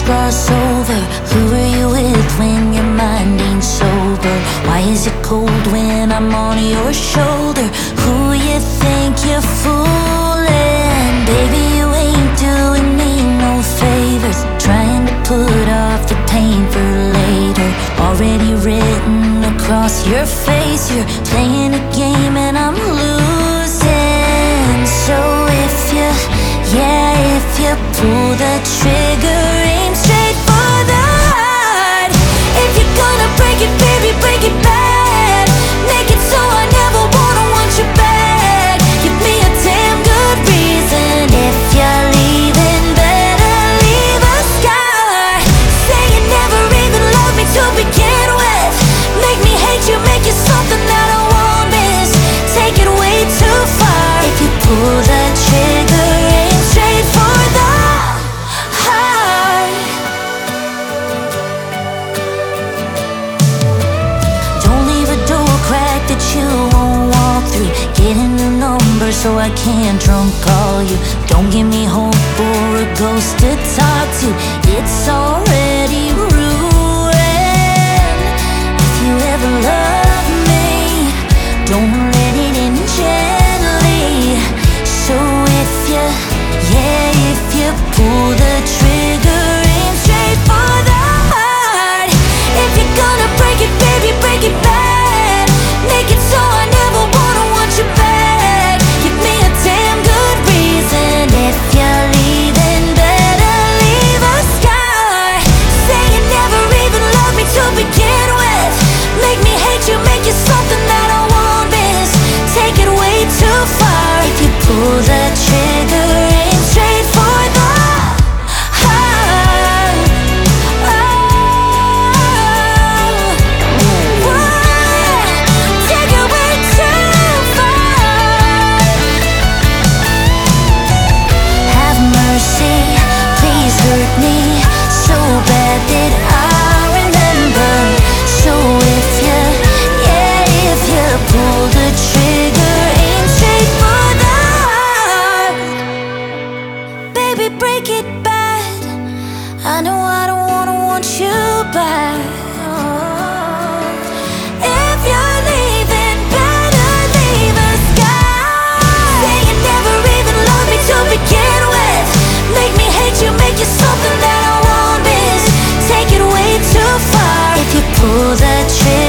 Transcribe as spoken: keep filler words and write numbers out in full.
gloss over. Who are you with when your mind ain't sober? Why is it cold when I'm on your shoulder? Who you think you're fooling? Baby, you ain't doing me no favors, trying to put off the pain for later. Already written across your face, you're playing a game and I'm losing. So if you, yeah, if you pull the trigger, aim straight for the heart. If you're gonna break it, baby, break it bad. Make it so I never wanna want you back. Give me a damn good reason. If you're leaving, better leave a scar. Say you never even loved me to begin with. Make me hate you, make you something that I won't miss. Take it way too far. If you pull the trigger, aim straight for the heart. Don't leave a door crack that you won't walk through. Get in the number so I can drunk call you. Don't give me hope or a ghost to talk to. It's already ruined. If you ever love me, don't let it in gently. So if you, yeah, if you pull the trigger, aim straight for the heart. If you're gonna break it, baby, break it bad. Make it so I never wanna want you back. Give me a damn good reason. If you're leaving, better leave a scar. Say you never even loved me to begin with. Make me hate you, make you something that I won't miss. Take it way too far. If you pull the trigger, aim straight for the heart. Oh, whoa, take it way too far. Have mercy, please hurt me so bad that I remember. So if you, yeah, if you pull the trigger, aim straight for the heart. Baby, break it bad. I know I don't wanna want you back. If you're leaving, better leave a scar. Say you never even loved me to begin with. Make me hate you, make you something that I won't miss. Take it way too far. If you pull the trigger,